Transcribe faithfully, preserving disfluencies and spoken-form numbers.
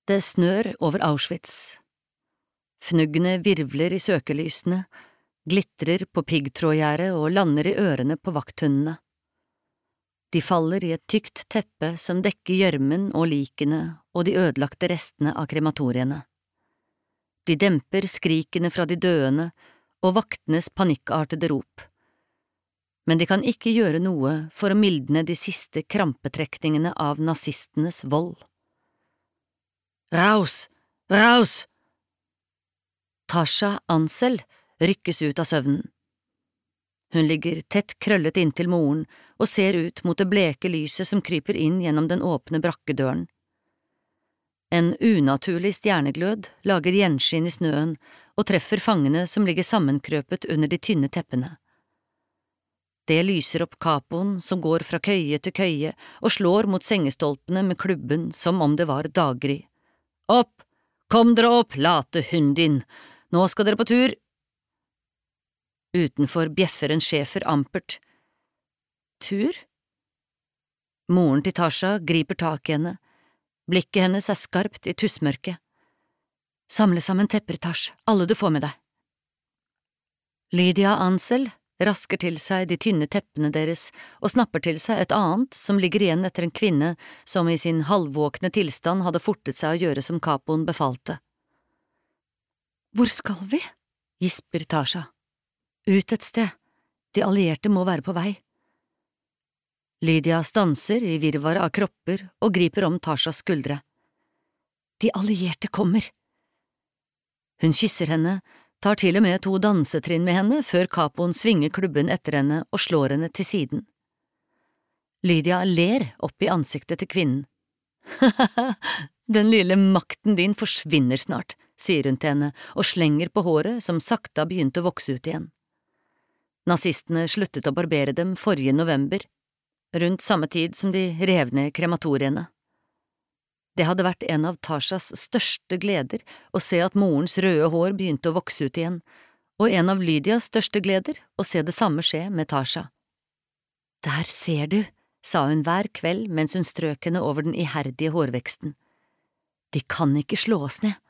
Det snør over Auschwitz. Fnuggene virvler i søkelysene, glitrer på piggtrådgjerdet og lander i ørene på vakthundene. De faller i et tykt teppe som dekker gjørmen og likene og de ødelagte restene av krematoriene. De demper skrikene fra de døende og vaktenes panikkartede rop. Men de kan ikke gjøre noe for å mildne de siste krampetrekningene av nazistenes vold. Raus! Raus! Tasha Ansel rykkes ut av søvnen. Hun ligger tett krøllet inntil moren og ser ut mot det bleke lyset som kryper inn gjennom den åpne brakkedøren. En unaturlig stjerneglød lager gjenskinn i snøen og treffer fangene som ligger sammenkrøpet under de tynne teppene. Det lyser opp kapoen som går fra køye til køye og slår mot sengestolpene med klubben som om det var daggry. Opp! Kom dere opp, late hundin! Nå skal dere på tur! Utenfor bjeffer en schæfer ampert. Tur? Moren til Tasha griper tak i henne. Blikket hennes er skarpt i tussmørket. Samle sammen tepper, Tash, alle du får med deg. Lydia Ansel rasker til seg de tynne teppene deres og snapper til seg et annet som ligger igjen etter en kvinne som i sin halvvåkne tilstand hadde fortet seg å gjøre som kapoen befalte. Hvor skal vi? Gisper Tasha. Ut et sted. De allierte må være på vei. Lydia stanser i virvaret av kropper og griper om Tashas skuldre. De allierte kommer. Hun kysser henne, tar til og med to dansetrinn med henne før kapoen svinger klubben etter henne og slår henne til siden. Lydia ler opp i ansiktet til kvinnen. «Hahaha, den lille makten din forsvinner snart», sier hun til henne og slenger på håret som sakte har begynt å vokse ut igjen. Nazistene sluttet å barbere dem forrige november, rundt samme tid som de rev ned krematoriene. Det hadde vært en av Tashas største gleder å se at morens røde hår begynte å vokse ut igjen, og en av Lydias største gleder å se det samme skje med Tasha. Der ser du, sa hun hver kveld mens hun strøk henne over den iherdige hårveksten. De kan ikke slå oss ned.